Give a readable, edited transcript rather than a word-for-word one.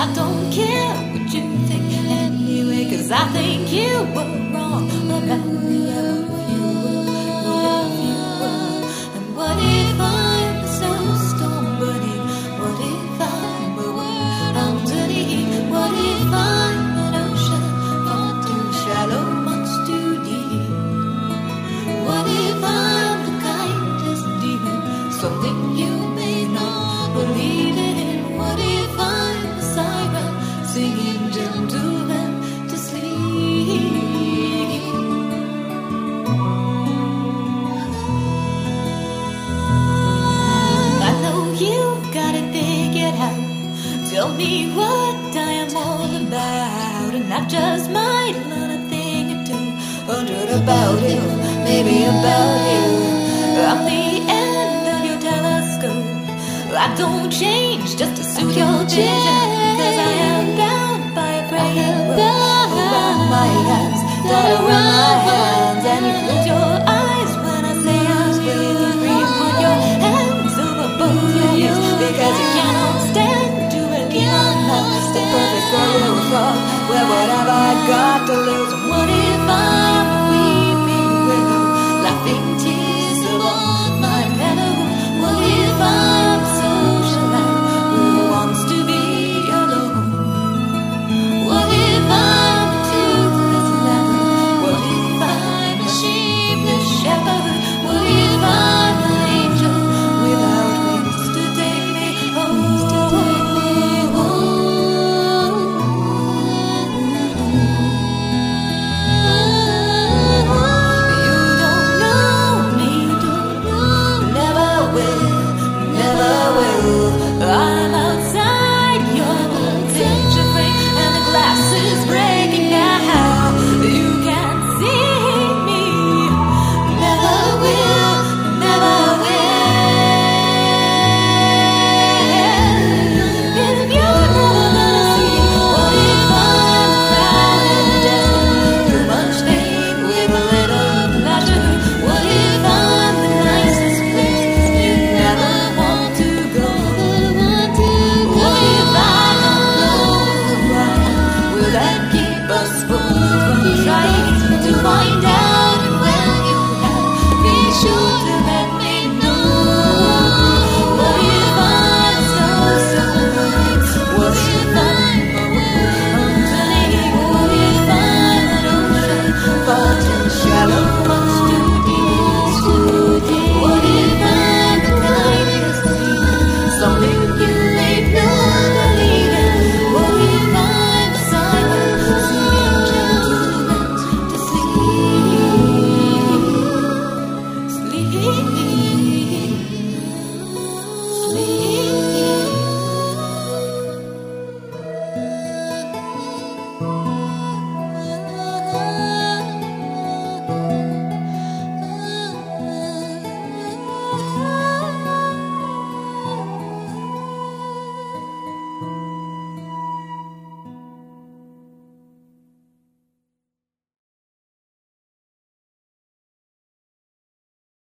I don't care what you think anyway, 'cause I think you were wrong about me. What if you were? And what if I'm so stone burning? What if I'm a word underneath? What if I'm an ocean far too shallow, much too deep? What if I'm the kindest demon, something you may not believe in? What if I'm the siren singing gentlemen to sleep? I know you've got it figured out. Tell me what I am all about, and I just might learn a thing or two, 100 about you, maybe about you. I'm the end of your telescope. I don't change just to suit your vision.